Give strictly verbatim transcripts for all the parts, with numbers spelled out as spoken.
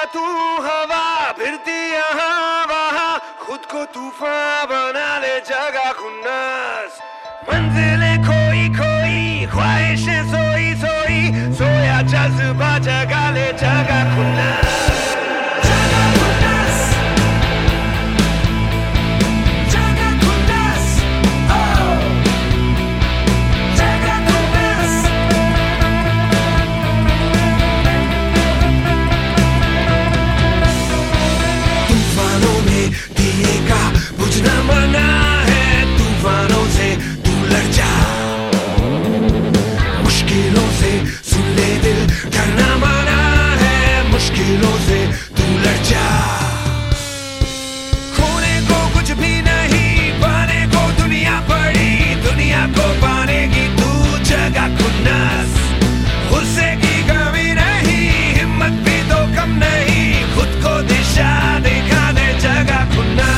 तू हवा फिरती यहाँ वहाँ, खुद को तूफान बना ले जगह खुन्नस। मंजिलें खोई खोई, ख्वाहिशें सोई सोई, सोया जज्बा जगा ले जगह खुन्नस। बुझना मना है तूफानों से, तू लड़ जा मुश्किलों से, सुन ले दिल डरना मना है मुश्किलों से, तू लड़ जा। खोने को कुछ भी नहीं, पाने को दुनिया पड़ी, दुनिया को पाने की तू जगह खुन्नस। गुस्से की कमी नहीं, हिम्मत भी तो कम नहीं, खुद को दिशा दिखा दे जगह खुन्नस।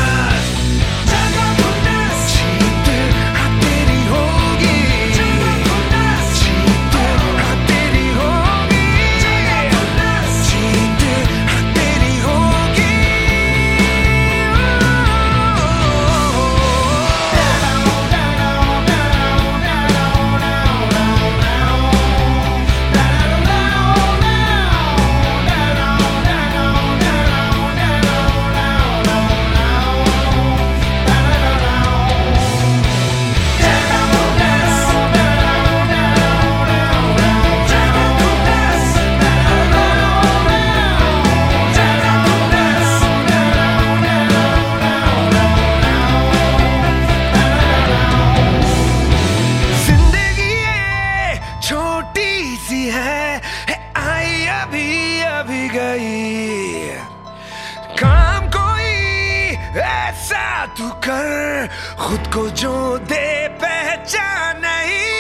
काम कोई ऐसा तू कर, खुद को जो दे पहचान नहीं।